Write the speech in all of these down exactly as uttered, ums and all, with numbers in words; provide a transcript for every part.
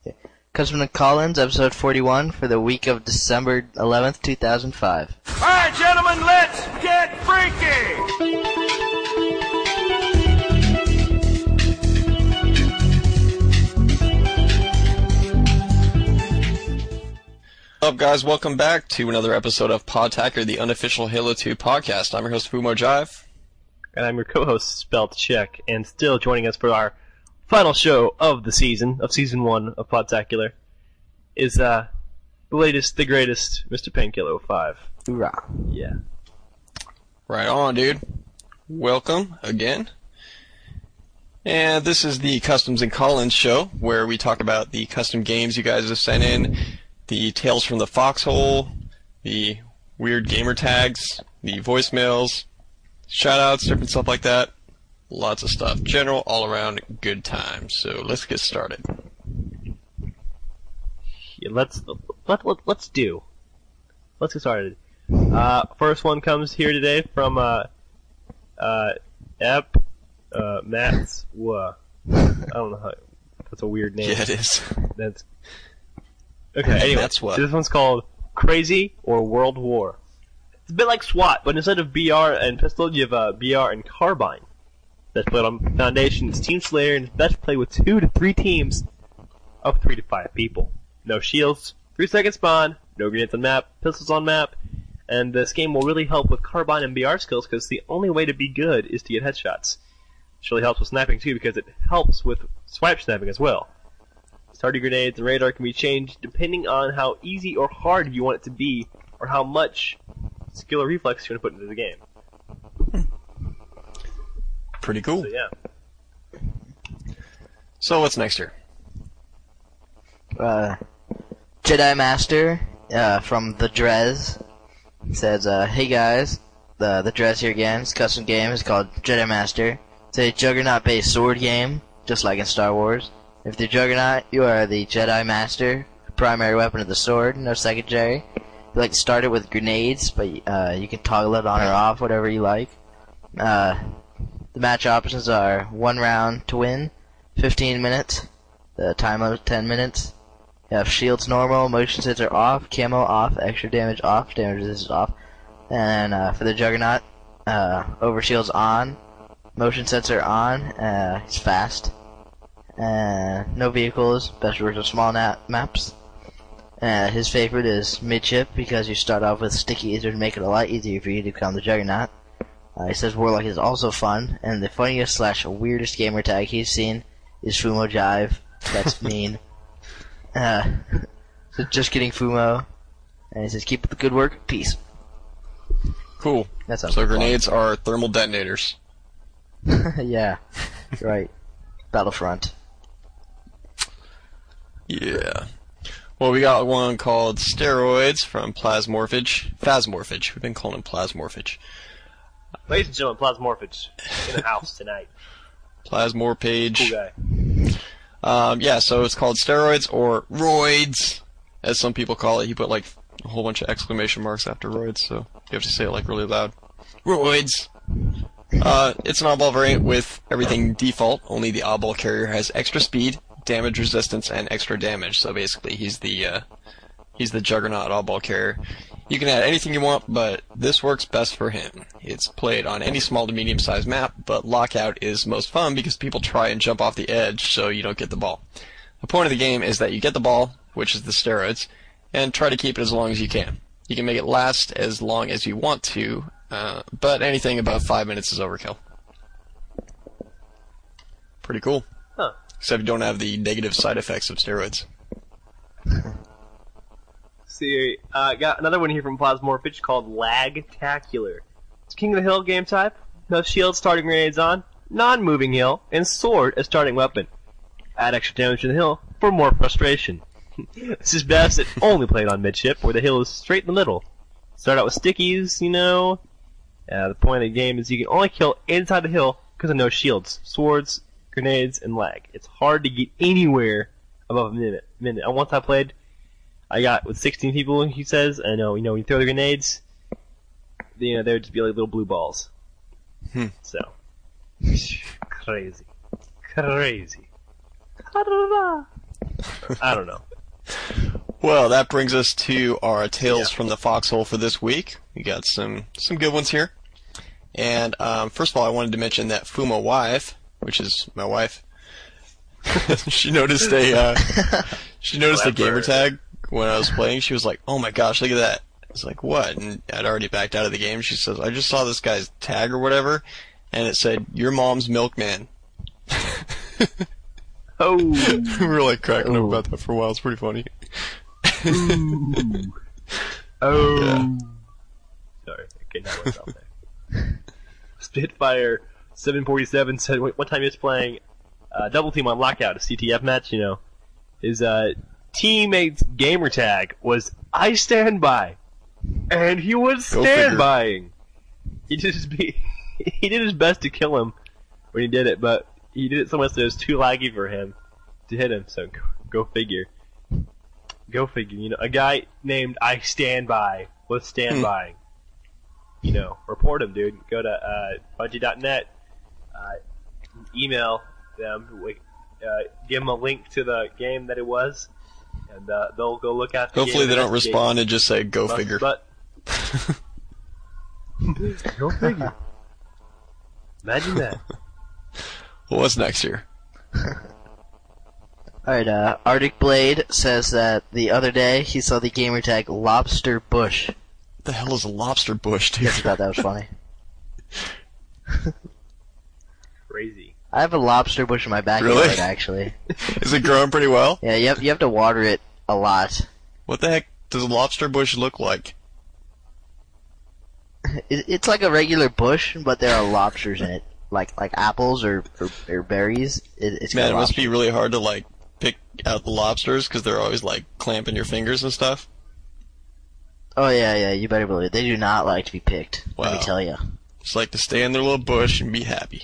Custom and Collins, episode forty-one, for the week of December eleventh, two thousand five. All right, gentlemen, let's get freaky! What's up, guys? Welcome back to another episode of Podtacker, the unofficial Halo two podcast. I'm your host, Fumo Jive. And I'm your co-host, Spelt Check, and still joining us for our final show of the season, of season one of Podtacular, is uh, the latest, the greatest, Mister Painkiller five. Hoorah. Yeah. Right on, dude. Welcome again. And this is the Customs and Collins show, where we talk about the custom games you guys have sent in, the Tales from the Foxhole, the weird gamer tags, the voicemails, shoutouts, different stuff like that. Lots of stuff. General, all-around good time. So let's get started. Yeah, let's let, let let's do. Let's get started. Uh, first one comes here today from uh, uh, Ep uh, Mats. Wha. I don't know how. That's a weird name. Yeah, it is. That's okay. Anyway, That's what. This one's called Crazy or World War. It's a bit like SWAT, but instead of B R and pistol, you have uh, B R and carbine. That's played on Foundation. It's Team Slayer, and it's best played with two to three teams of three to five people. No shields, three second spawn, no grenades on map, pistols on map, and this game will really help with carbine and B R skills because the only way to be good is to get headshots. This really helps with sniping too because it helps with swipe sniping as well. Starting grenades and radar can be changed depending on how easy or hard you want it to be, or how much skill or reflex you want to put into the game. Pretty cool. So yeah. So what's next here? Uh, Jedi Master uh, from the Drez says, uh, "Hey guys, the the Drez here again. It's a custom game. It's called Jedi Master. It's a Juggernaut-based sword game, just like in Star Wars. If you're Juggernaut, you are the Jedi Master. Primary weapon of the sword, no secondary. You like to start it with grenades, but uh, you can toggle it on or off, whatever you like. Uh, the match options are one round to win, fifteen minutes. The time limit ten minutes." You have shields normal, motion sensor off, camo off, extra damage off, damage resistance off. And uh, for the Juggernaut, uh, over shields on, motion sensor on, uh, it's fast. Uh, no vehicles, best works with small na- maps. Uh, his favorite is midship because you start off with stickies to make it a lot easier for you to become the Juggernaut. Uh, he says Warlock is also fun, and the funniest slash weirdest gamer tag he's seen is Fumo Jive. That's mean. Uh, so just kidding, Fumo. And he says, keep up the good work. Peace. Cool. That's so grenades are thermal detonators. Yeah, right. Battlefront. Yeah. Well, we got one called Steroids from Plasmorphage. Phasmorphage. We've been calling him Plasmorphage. Ladies and gentlemen, Plasmorphage in the house tonight. Plasmorphage. Cool guy. Um, yeah, so it's called Steroids, or Roids, as some people call it. He put like a whole bunch of exclamation marks after Roids, so you have to say it like really loud. Roids! Uh, it's an oddball variant with everything default, only the oddball carrier has extra speed, damage resistance, and extra damage, so basically he's the, uh, he's the Juggernaut oddball carrier. You can add anything you want, but this works best for him. It's played on any small to medium-sized map, but Lockout is most fun because people try and jump off the edge so you don't get the ball. The point of the game is that you get the ball, which is the steroids, and try to keep it as long as you can. You can make it last as long as you want to, uh, but anything above five minutes is overkill. Pretty cool. Huh. Except you don't have the negative side effects of steroids. See, uh, got another one here from Plasmorphage called Lagtacular. It's King of the Hill game type. No shield, starting grenades on, non-moving hill, and sword as starting weapon. Add extra damage to the hill for more frustration. This is best if only played on midship, where the hill is straight in the middle. Start out with stickies, you know. Uh, the point of the game is you can only kill inside the hill because of no shields, swords, grenades, and lag. It's hard to get anywhere above a minute. minute. And once I played, I got with sixteen people, he says, I know, you know, when you throw the grenades, you know, they would just be like little blue balls. Hmm. So, crazy. Crazy. Ta-da-da. I don't know. Well, that brings us to our Tales Yeah. from the Foxhole for this week. We got some some good ones here. And um, first of all, I wanted to mention that Fumo wife, which is my wife, she noticed a uh, she noticed a gamer tag when I was playing. She was like, "Oh my gosh, look at that!" I was like, "What?" And I'd already backed out of the game. She says, "I just saw this guy's tag or whatever, and it said your mom's milkman." Oh. We were like cracking up Ooh. about that for a while. It's pretty funny. Ooh. Oh. Yeah. Sorry. Okay, now what's out there? Spitfire seven forty-seven said wait, one time he was playing uh, Double Team on Lockout, a C T F match, you know. His uh, teammate's gamer tag was I stand by. And he was Go stand figure. buying. He did his be- he did his best to kill him when he did it, but he did it so much that it was too laggy for him to hit him, so go, go figure. Go figure. You know, a guy named I Stand By was stand Hmm. buying. You know, report him, dude. Go to uh, Bungie dot net, uh, email them, uh, give them a link to the game that it was, and uh, they'll go look at the Hopefully game they and don't investigate. respond and just say, "Go But- figure." But go figure. Imagine that. Well, what's next here? Alright, uh, Arctic Blade says that the other day he saw the gamer tag Lobster Bush. What the hell is a lobster bush, dude? Guess he thought that was funny. Crazy. I have a lobster bush in my backyard, Really? actually. Is it growing pretty well? Yeah, you have, you have to water it a lot. What the heck does a lobster bush look like? It, it's like a regular bush, but there are lobsters in it. Like like apples or, or, or berries. It, it's Man, got it must lobster. be really hard to like pick out the lobsters because they're always like clamping your fingers and stuff. Oh yeah, yeah, you better believe it. They do not like to be picked. Let Wow. me tell you. Just like to stay in their little bush and be happy.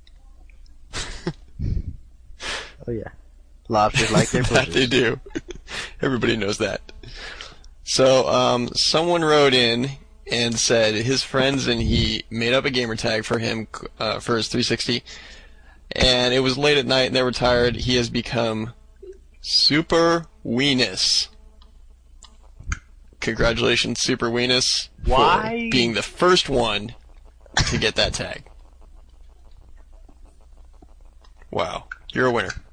Oh yeah. Lobsters like their That bushes. they do. Everybody knows that. So, um, someone wrote in and said his friends and he made up a gamer tag for him uh, for his three sixty, and it was late at night and they were tired. He has become Super Weenus. Congratulations, Super Weenus, Why? for being the first one to get that tag. Wow, you're a winner.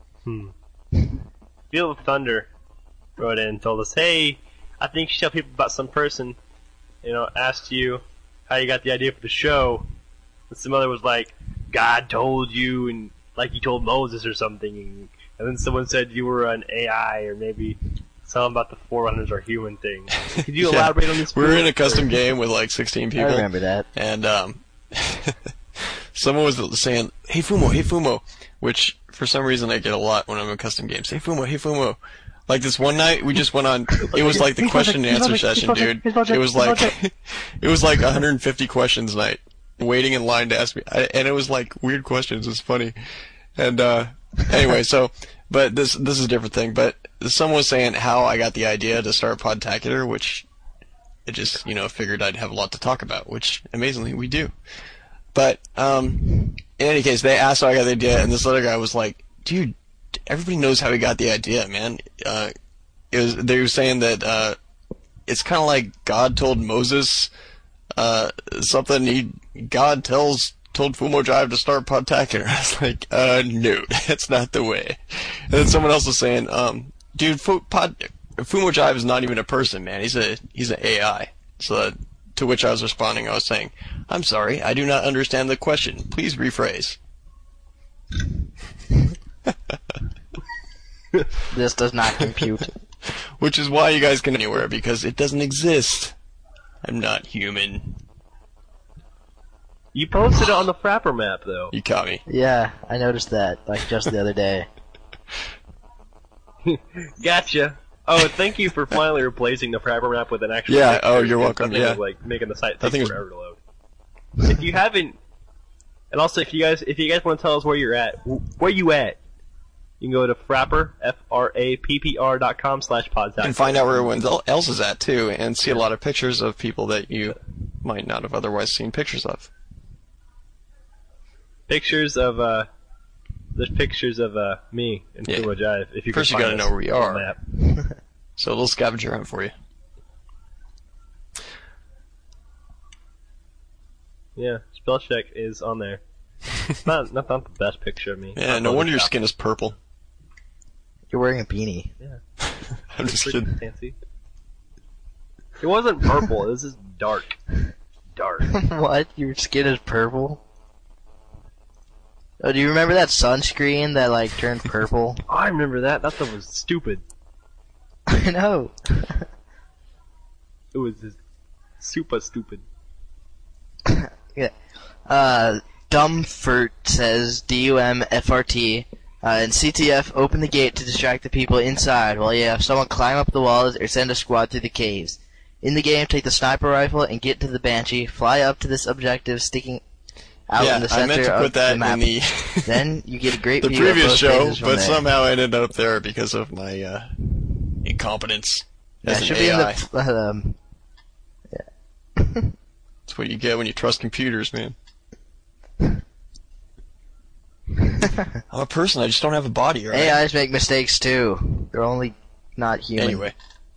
Feel of Thunder wrote in and told us, hey, I think you should tell people about some person, you know, asked you how you got the idea for the show. And some other was like, God told you, and like he told Moses or something. And, and then someone said you were an A I, or maybe something about the Forerunners are human thing. Could you Yeah. elaborate on this? We were in a please? custom game with like sixteen I people. remember that. And um, someone was saying, "Hey Fumo, hey Fumo," which for some reason I get a lot when I'm in custom games. Hey Fumo, hey Fumo. Like this one night, we just went on. It was like the question and answer session, dude. It was like it was like one hundred fifty questions night, waiting in line to ask me, I, and it was like weird questions. It's funny, and uh, anyway, so but this this is a different thing. But someone was saying how I got the idea to start Podtacular, which I just you know figured I'd have a lot to talk about, which amazingly we do. But um, in any case, they asked how I got the idea, and this other guy was like, "Dude, everybody knows how he got the idea, man." Uh, it was they were saying that uh, it's kind of like God told Moses uh, something. He God tells told Fumo Jive to start Podtacular. I was like, uh, no, that's not the way. And then someone else was saying, um, dude, Fu- Pod, Fumo Jive is not even a person, man. He's a he's an A I. So uh, to which I was responding, I was saying, I'm sorry, I do not understand the question. Please rephrase. This does not compute. Which is why you guys can anywhere, because it doesn't exist. I'm not human. You posted it on the Frapper map, though. You caught me. Yeah, I noticed that, like, just the other day. Gotcha. Oh, thank you for finally replacing the Frapper map with an actual. Yeah, picture, oh, you're because welcome, that thing yeah. was, like making the site That take thing is- forever to load. If you haven't, and also if you guys if you guys want to tell us where you're at, wh- where you at, you can go to Frapper f r a p p r dot com slash podtacular. And find out where everyone else is at, too, and see a lot of pictures of people that you might not have otherwise seen pictures of. Pictures of uh There's pictures of uh, me and Yeah. Fumo Jive. If you First can you find gotta us know where we on are. the map. So a little scavenger hunt for you. Yeah, spell check is on there. not, not not the best picture of me. Yeah, Not no wonder your Photoshop. skin is purple. You're wearing a beanie. Yeah, I'm just pretty kidding. fancy. It wasn't purple. It was just dark, dark. What? Your skin is purple? Oh, do you remember that sunscreen that like turned purple? Oh, I remember that. That stuff was stupid. I know. It was just super stupid. Yeah. Uh, Dumfort says D U M F R T. Uh, and C T F, open the gate to distract the people inside while you have someone climb up the walls or send a squad through the caves. In the game, take the sniper rifle and get to the Banshee. Fly up to this objective sticking out yeah, in the I center meant to of put that the map. in the Then you get a great the view of previous both show, phases from but there. somehow I ended up there because of my uh, incompetence Yeah, as it an should A be in I. the um, That's what you get when you trust computers, man. I'm a person, I just don't have a body, right? A Is make mistakes too. They're only not human. Anyway.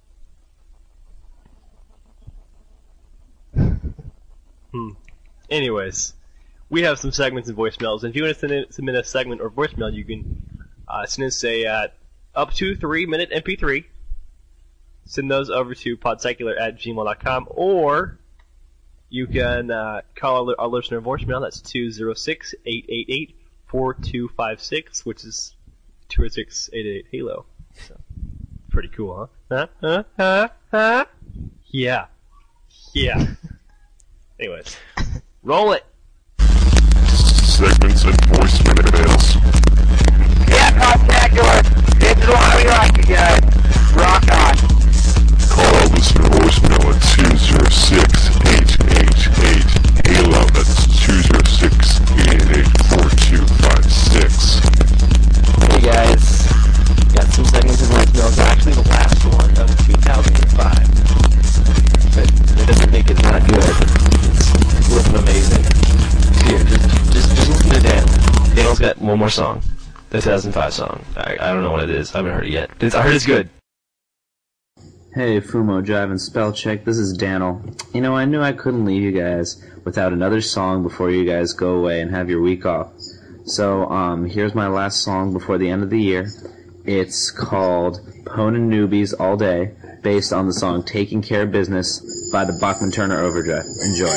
Hmm. Anyways, we have some segments and voicemails. And if you want to send in, submit a segment or voicemail, you can uh, send us a uh, up to three minute M P three. Send those over to podsecular at gmail dot com, or you can uh, call our, our listener voicemail. That's two zero six, eight eight eight, four two five six, which is two oh six, eight eight eight Halo. So, pretty cool, huh? Huh? Huh? Huh? Huh? Yeah. Yeah. Anyways, roll it. Segments and voicemails. Yeah, Podsecular! This is why we like you guys. Rock on! Call our listener voicemail at two zero six, eight eight eight, Halo. That's two zero six, eight eight eight, four two five six. Hey guys, got some segments and voicemails. Actually, the last one of two thousand five. But it doesn't make it not good. It's looking amazing. Here, just, just, just listen to Dan. Daniel's got one more song. The two thousand five song. I, I don't know what it is. I haven't heard it yet. It's, I heard it's good. Hey, Fumo Jive and Spellcheck, this is Daniel. You know, I knew I couldn't leave you guys without another song before you guys go away and have your week off. So, um, here's my last song before the end of the year. It's called Ponin' Newbies All Day, based on the song Taking Care of Business by the Bachman Turner Overdrive. Enjoy.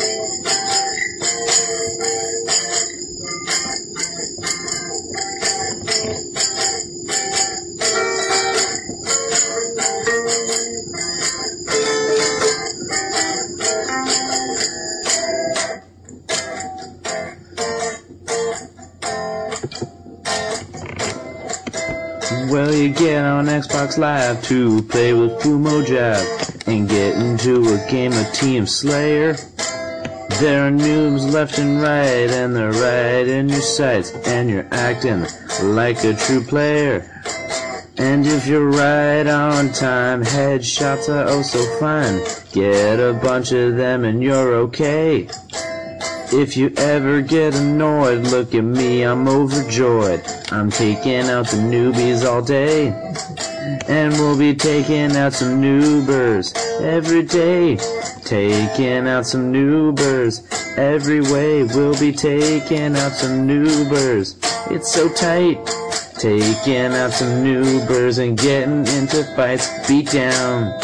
Well, you get on Xbox Live to play with Fumo Jive and get into a game of Team Slayer. There are noobs left and right, and they're right in your sights, and you're acting like a true player. And if you're right on time, headshots are oh so fine. Get a bunch of them and you're okay. If you ever get annoyed, look at me, I'm overjoyed. I'm taking out the newbies all day. And we'll be taking out some noobers every day. Taking out some noobers every way. We'll be taking out some noobers. It's so tight. Taking out some noobers and getting into fights. Beat down.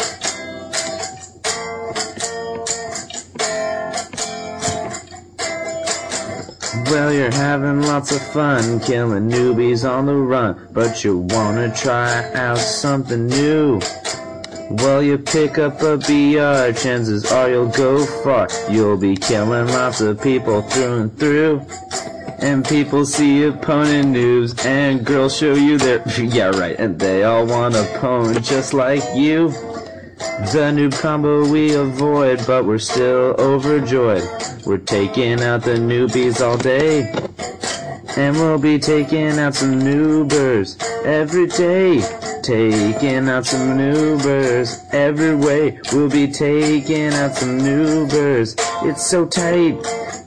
Well, you're having lots of fun killing newbies on the run, but you wanna try out something new. Well, you pick up a B R, chances are you'll go far. You'll be killing lots of people through and through. And people see opponent noobs, and girls show you their... yeah, right, and they all want a pwn just like you. The noob combo we avoid, but we're still overjoyed. We're taking out the newbies all day. And we'll be taking out some noobers every day. Taking out some noobers every way. We'll be taking out some noobers. It's so tight.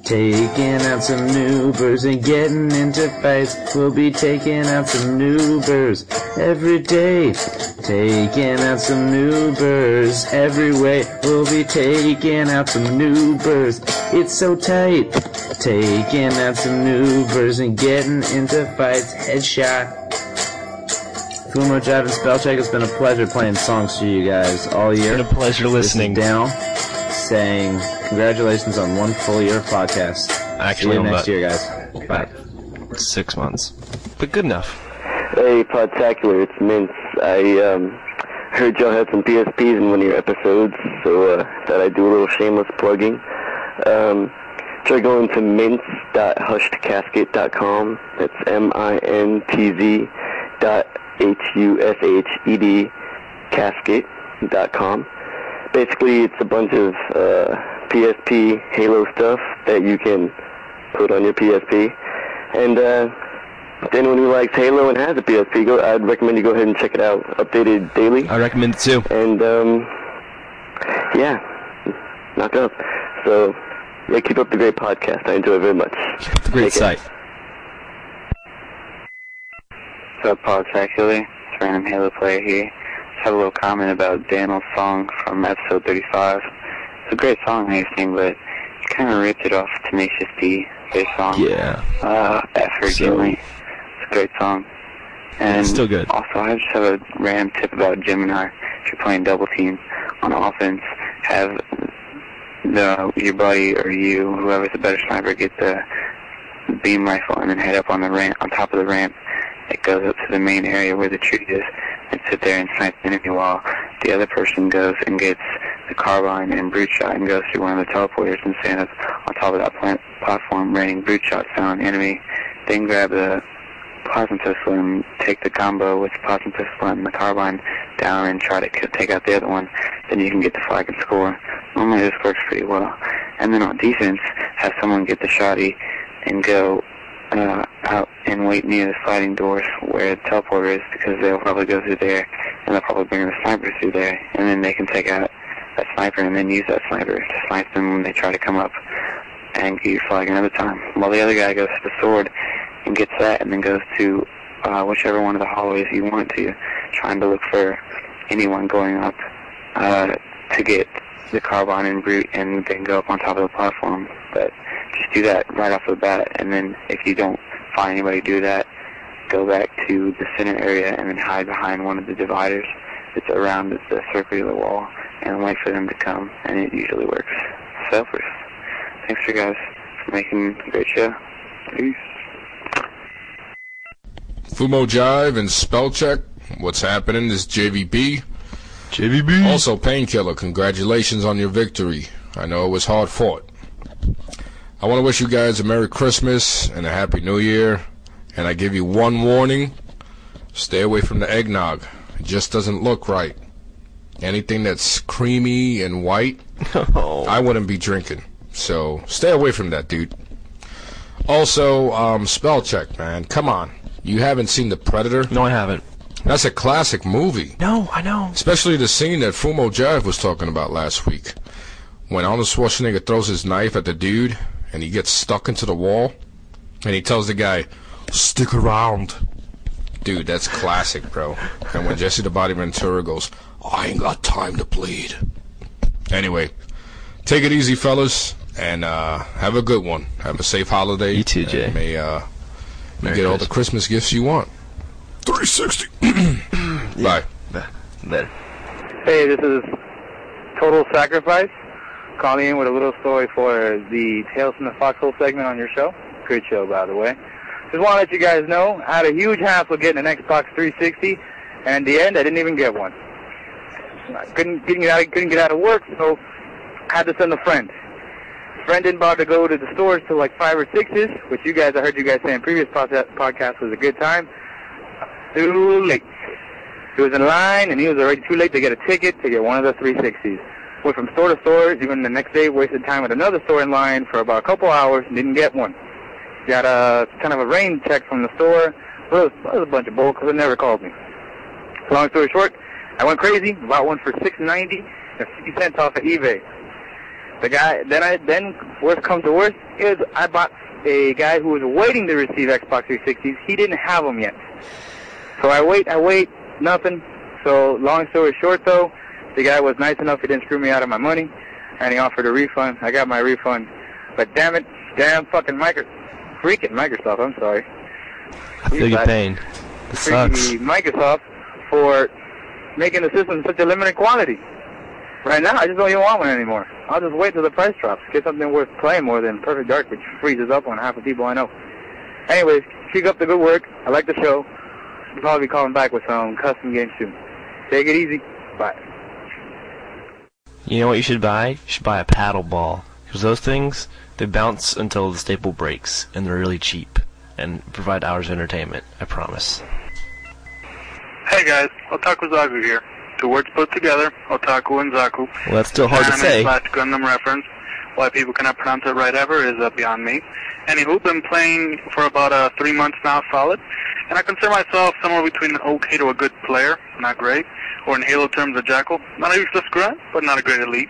taking out some noobers and getting into fights. We'll be taking out some noobers every day. Taking out some noobers every way. We'll be taking out some noobers. It's so tight. Taking out some noobers and getting into fights. Headshot. Fumo Jive and Spellcheck, it's been a pleasure playing songs for you guys all year. It's been a pleasure listening. This is Daniel saying congratulations on one full year of podcast. Actually, See you next about year, guys. Bye. Six months. But good enough. Hey, Podtacular, it's Mince. I um, heard y'all had some P S Ps in one of your episodes, so uh, thought I'd do a little shameless plugging. Um, try going to mince dot hushd casket dot com. That's M I N T Z dot H U S H E D casket dot com. Basically, it's a bunch of uh, P S P Halo stuff that you can put on your P S P. And uh, if anyone who likes Halo and has a P S P, go, I'd recommend you go ahead and check it out. Updated daily. I recommend it too. And, um, yeah, knock up. So, yeah, keep up the great podcast. I enjoy it very much. It's a great site. What's up, Podtacular? It's Random Halo Player here. Just have a little comment about Daniel's song from episode thirty-five. It's a great song and everything, but he kind of ripped it off Tenacious D, their song. Yeah. Uh, Effort, So- It's a great song. And It's still good. Also, I just have a random tip about Gemini. If you're playing double team on offense, have the your buddy or you, whoever's the better sniper, get the beam rifle and then head up on the ramp, on top of the ramp. It goes up to the main area where the tree is and sit there and snipe the enemy while the other person goes and gets the carbine and brute shot and goes through one of the teleporters and stand up on top of that plant platform raining brute shots down on the enemy. Then grab the plasma pistol and take the combo with the plasma pistol and the carbine down and try to k- take out the other one. Then you can get the flag and score. Normally this works pretty well. And then on defense, have someone get the shotty and go uh, out and wait near the sliding doors where the teleporter is, because they'll probably go through there and they'll probably bring the sniper through there, and then they can take out that sniper and then use that sniper to snipe them when they try to come up and get your flag another time. While the other guy goes to the sword and gets that and then goes to uh, whichever one of the hallways you want to, trying to look for anyone going up uh, to get the carbine and brute and then go up on top of the platform. But just do that right off the bat, and then if you don't find anybody do that, go back to the center area and then hide behind one of the dividers that's around the circular wall and wait for them to come, and it usually works. Selfers. Thanks for you guys for making a great show. Peace. Fumo Jive and Spellcheck, what's happening? This is J V B. J V B. Also, Painkiller, congratulations on your victory. I know it was hard fought. I want to wish you guys a Merry Christmas and a Happy New Year. And I give you one warning. Stay away from the eggnog. It just doesn't look right. Anything that's creamy and white, Oh. I wouldn't be drinking. So stay away from that, dude. Also, um, Spellcheck, man. Come on. You haven't seen The Predator? No, I haven't. That's a classic movie. No, I know. Especially the scene that Fumo Jive was talking about last week. When Arnold Schwarzenegger throws his knife at the dude, and he gets stuck into the wall, and he tells the guy, stick around. Dude, that's classic, bro. And when Jesse the Body Ventura goes, I ain't got time to bleed. Anyway, take it easy, fellas, and uh, have a good one. Have a safe holiday. You too, Jay. And may uh, you Merry get all the Christmas. Christmas gifts you want. three sixty. Bye. Later. Hey, this is Total Sacrifice, calling in with a little story for the Tales from the Foxhole segment on your show. Great show, by the way. Just want to let you guys know, I had a huge hassle getting an Xbox three sixty, and in the end, I didn't even get one. I couldn't, couldn't, get out, couldn't get out of work, so I had to send a friend. Friend didn't bother to go to the stores till like five or sixes, which you guys, I heard you guys say in previous podca- podcasts was a good time. Too late. He was in line, and he was already too late to get a ticket to get one of the three sixties. Went from store to store, even the next day wasted time at another store in line for about a couple hours and didn't get one. Got a kind of a rain check from the store. Well, it was, it was a bunch of bull because it never called me. Long story short, I went crazy, bought one for six ninety and fifty cents off of eBay. The guy, then I, then worst comes to worst, is I bought a guy who was waiting to receive Xbox three sixties. He didn't have them yet. So I wait, I wait, nothing. So long story short though, the guy was nice enough, he didn't screw me out of my money, and he offered a refund. I got my refund. But damn it, damn fucking Microsoft, freaking Microsoft, I'm sorry. I feel your pain. This sucks. Freaking Microsoft for making the system such a limited quantity. Right now, I just don't even want one anymore. I'll just wait till the price drops. Get something worth playing more than Perfect Dark, which freezes up on half the people I know. Anyways, keep up the good work. I like the show. I'll probably be calling back with some custom games soon. Take it easy. Bye. You know what you should buy? You should buy a paddle ball. Because those things, they bounce until the staple breaks, and they're really cheap, and provide hours of entertainment, I promise. Hey guys, Otaku Zaku here. Two words put together, Otaku and Zaku. Well, that's still hard to say. Anime slash Gundam reference. Why people cannot pronounce it right ever is uh, beyond me. Anywho, been playing for about uh, three months now, solid. And I consider myself somewhere between an okay to a good player, not great. Or in Halo terms, a jackal. Not a useless grunt, but not a great elite.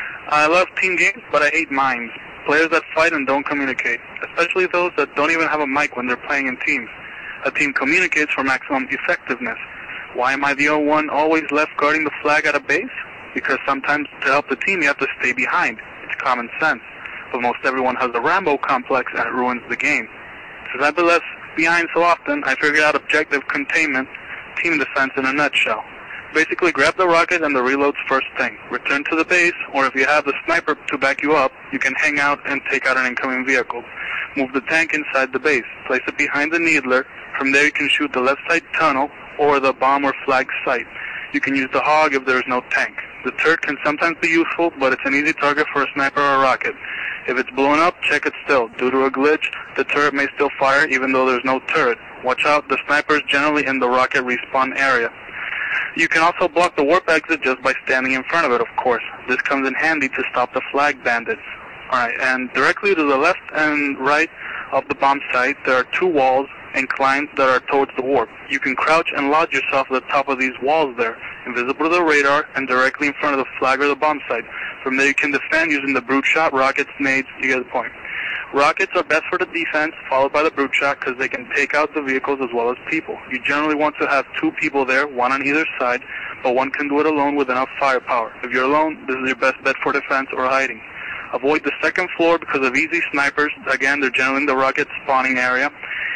I love team games, but I hate minds. Players that fight and don't communicate. Especially those that don't even have a mic when they're playing in teams. A team communicates for maximum effectiveness. Why am I the only one always left guarding the flag at a base? Because sometimes to help the team you have to stay behind. It's common sense. But most everyone has a Rambo complex and it ruins the game. Since I've been left behind so often, I figured out objective containment, team defense in a nutshell. Basically grab the rocket and the reloads first thing. Return to the base, or if you have the sniper to back you up, you can hang out and take out an incoming vehicle. Move the tank inside the base. Place it behind the needler. From there you can shoot the left side tunnel or the bomb or flag site. You can use the hog if there is no tank. The turret can sometimes be useful, but it's an easy target for a sniper or a rocket. If it's blown up, check it still. Due to a glitch, the turret may still fire even though there's no turret. Watch out, the sniper is generally in the rocket respawn area. You can also block the warp exit just by standing in front of it, of course. This comes in handy to stop the flag bandits. Alright, and directly to the left and right of the bomb site, there are two walls inclined that are towards the warp. You can crouch and lodge yourself at the top of these walls there, invisible to the radar and directly in front of the flag or the bomb site. From there you can defend using the brute shot, rockets, nades, you get the point. Rockets are best for the defense, followed by the brute shot because they can take out the vehicles as well as people. You generally want to have two people there, one on either side, but one can do it alone with enough firepower. If you're alone, this is your best bet for defense or hiding. Avoid the second floor because of easy snipers. Again, they're generally in the rocket spawning area.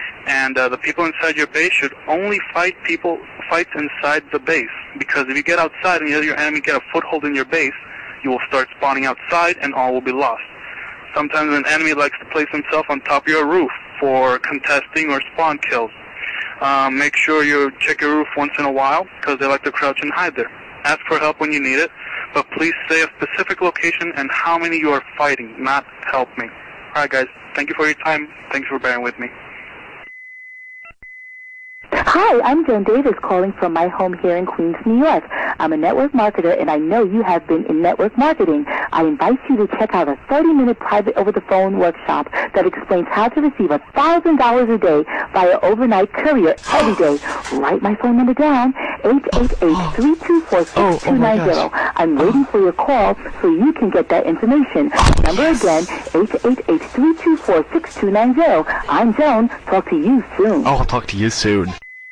And uh, the people inside your base should only fight people fights inside the base, because if you get outside and you let your enemy get a foothold in your base, you will start spawning outside and all will be lost. Sometimes an enemy likes to place himself on top of your roof for contesting or spawn kills. Um, make sure you check your roof once in a while, because they like to crouch and hide there. Ask for help when you need it, but please say a specific location and how many you are fighting, not help me. Alright guys, thank you for your time. Thanks for bearing with me. Hi, I'm Joan Davis calling from my home here in Queens, New York. I'm a network marketer, and I know you have been in network marketing. I invite you to check out a thirty-minute private over-the-phone workshop that explains how to receive one thousand dollars a day via overnight courier every day. Write my phone number down, eight eight eight, three two four, six two nine zero. I'm waiting for your call so you can get that information. Number again, eight eight eight, three two four, six two nine zero. I'm Joan. Talk to you soon. Oh, I'll talk to you soon.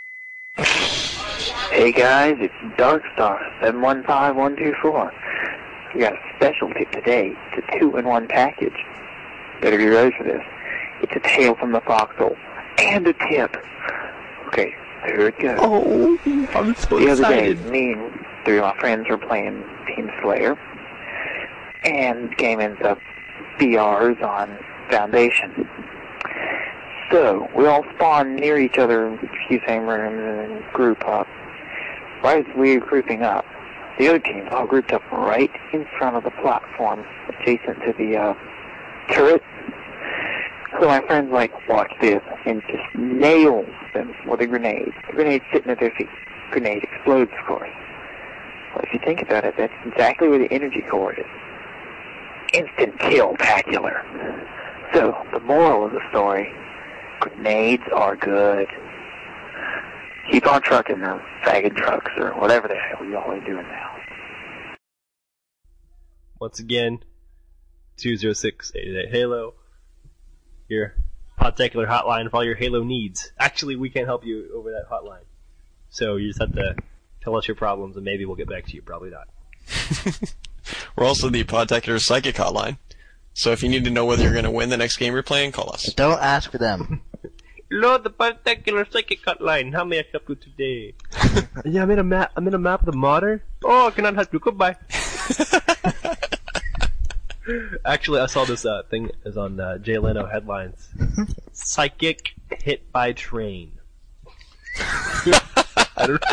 Hey guys, it's Darkstar seven one five one two four. We got a special tip today. It's a two-in-one package. Better be ready for this. It's a tale from the foxhole and a tip. Okay, here it goes. Oh, I'm so the excited. other day, me and three of my friends were playing Team Slayer, and the game ends up B Rs on Foundation. So, we all spawn near each other in a few same rooms and group up. Right as we were grouping up, the other teams all grouped up right in front of the platform, adjacent to the uh, turret. So my friend's like, watch this, and just nails them with a grenade. The grenade's sitting at their feet. Grenade explodes, of course. Well, if you think about it, that's exactly where the energy core is. Instant kill-tacular. So, the moral of the story, grenades are good. Keep on trucking or faggot trucks or whatever the hell you all are doing now. Once again, two zero six, eight eight eight, Halo. Your Podtacular hotline for all your Halo needs. Actually, we can't help you over that hotline. So you just have to tell us your problems and maybe we'll get back to you. Probably not. We're also the Podtacular Psychic hotline. So if you need to know whether you're going to win the next game you're playing, call us. Don't ask for them. Hello, the Podtacular Psychic hotline. How may I help you today? Yeah, I made a map. I made a map of the modder. Oh, I cannot help you. Goodbye. Actually, I saw this uh, thing is on uh, Jay Leno headlines. Psychic hit by train. I don't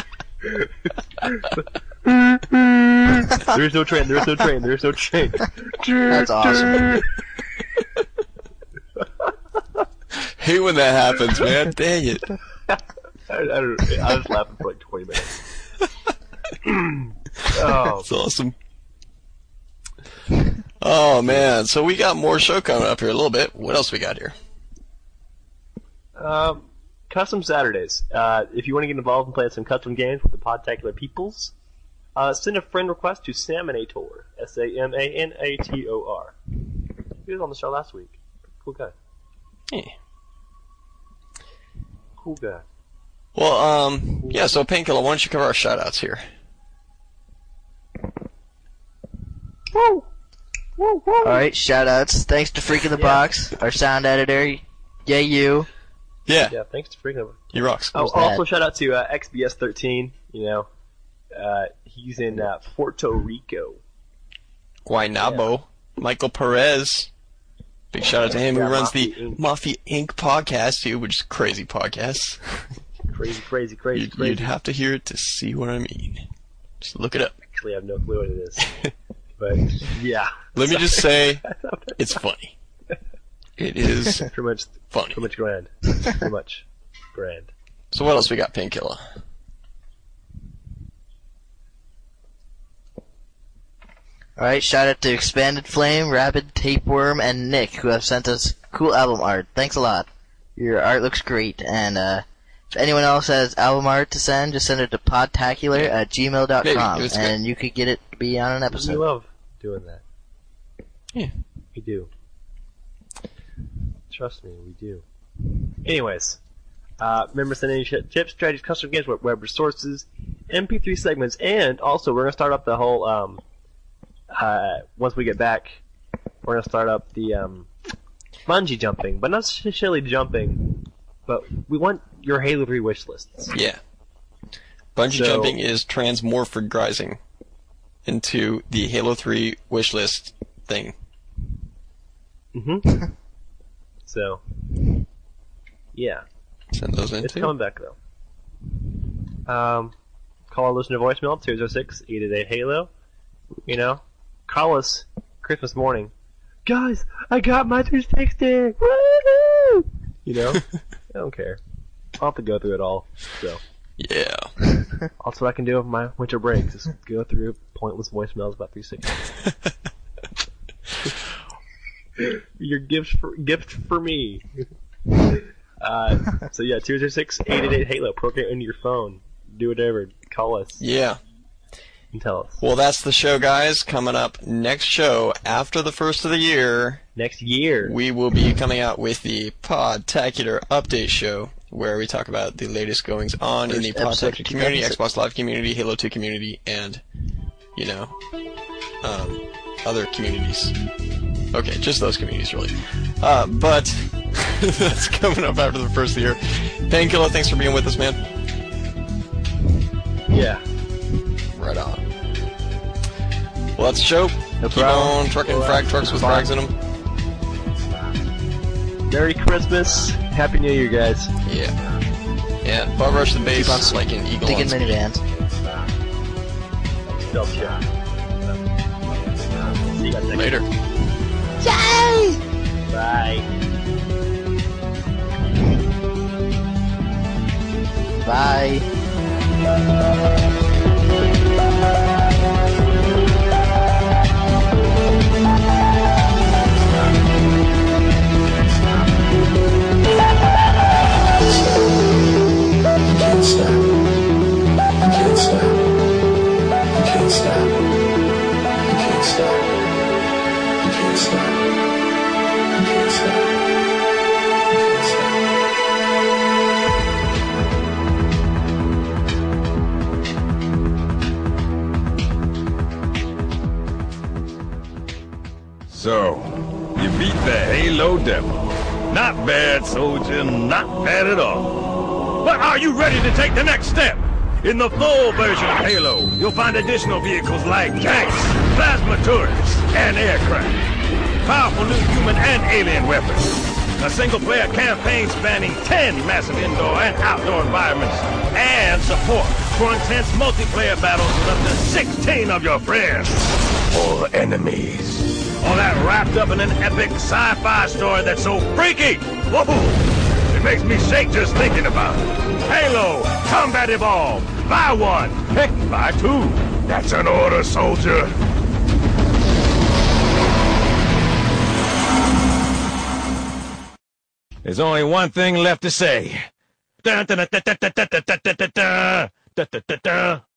There's no train. There's no train. There's no train. That's awesome. Hate when that happens, man. Dang it. I, I, don't, I was laughing for like twenty minutes. Oh, that's awesome. Oh man, so we got more show coming up here a little bit. What else we got here? Um, custom Saturdays. Uh, if you want to get involved and play some custom games with the Podtacular Peoples, uh, send a friend request to Samanator. S A M A N A T O R. He was on the show last week. Cool guy. Yeah. Cool guy. Well, um, yeah, so Painkiller, why don't you cover our shout-outs here? Woo! Woo, woo. Alright, shout-outs. Thanks to Freak in the Yeah. Box, our sound editor. Yay, you. Yeah. Yeah, thanks to Freaking. He rocks. Oh, Who's that? also shout out to uh, X B S thirteen. You know, uh, he's in uh, Puerto Rico. Guaynabo. Michael Perez. Big shout out to him, Yeah, who runs Mafia the Incorporated. Mafia Incorporated podcast, too, which is a crazy podcast. Crazy, crazy, crazy, You'd, crazy. you'd have to hear it to see what I mean. Just look it up. Actually, I have no clue what it is. But, yeah. Let me just say, it's funny. It is Pretty much, funny. pretty much grand. Pretty much grand. So what else we got, Painkiller? Alright, shout out to Expanded Flame, Rabid, Tapeworm, and Nick, who have sent us cool album art. Thanks a lot. Your art looks great, and uh, if anyone else has album art to send, just send it to podtacular at gmail dot com, Maybe, it was and you could get it to be on an We episode. love doing that. Yeah. We do. Trust me, we do. Anyways, uh, remember sending any shit, tips, strategies, custom games, web, web resources, M P three segments, and also we're gonna start up the whole. Um, uh, once we get back, we're gonna start up the um, bungee jumping, but not necessarily jumping. But we want your Halo three wish lists. Yeah. Bungee So- jumping is transmorphigrizing into the Halo three wishlist thing. Mm-hmm. So, yeah. Send those in It's too. coming back though. Um, call or listen to voicemail two oh six, eight eight eight, Halo. You know, call us Christmas morning. Guys, I got my three sixty! Woohoo! You know, I don't care. I'll have to go through it all. So Yeah. that's what I can do with my winter break. Just go through pointless voicemails about three sixty. Your gift for gift for me. Uh, so yeah, two oh six, eight eight eight, Halo. Program into your phone. Do whatever. Call us Yeah. and tell us. Well, that's the show, guys. Coming up next show after the first of the year, Next year. we will be coming out with the Podtacular Update Show, where we talk about the latest goings on in the First episode Podtacular of community, two thousand six. Xbox Live community, Halo two community, and, you know, um, other communities. Okay, just those communities, really. Uh, but that's coming up after the first of the year. Painkiller, thanks for being with us, man. Yeah. Right on. Well, that's the show. No Keep problem. on trucking Well, frag trucks with fine. frags in them. Merry Christmas. Happy New Year, guys. Yeah. And Bob Rush the bass, Keep on like an eagle Thinking on speed. minivans. Stealth check. See you guys next Later. Yay! Bye. Bye. Can't stop. Can't stop. Can't stop. Can't stop. Can't stop. So, you beat the Halo Devil. Not bad, soldier, not bad at all. But are you ready to take the next step? In the full version of Halo, you'll find additional vehicles like tanks, plasma turrets, and aircraft. Powerful new human and alien weapons. A single-player campaign spanning ten massive indoor and outdoor environments. And support for intense multiplayer battles with up to sixteen of your friends. Or enemies. All that wrapped up in an epic sci-fi story that's so freaky! Whoa! It makes me shake just thinking about it. Halo Combat Evolved. Buy one. Heck, buy two. That's an order, soldier. There's only one thing left to say. Dun, dun, dun, dun, dun, dun, dun, dun, dun, dun, dun, dun, dun, dun.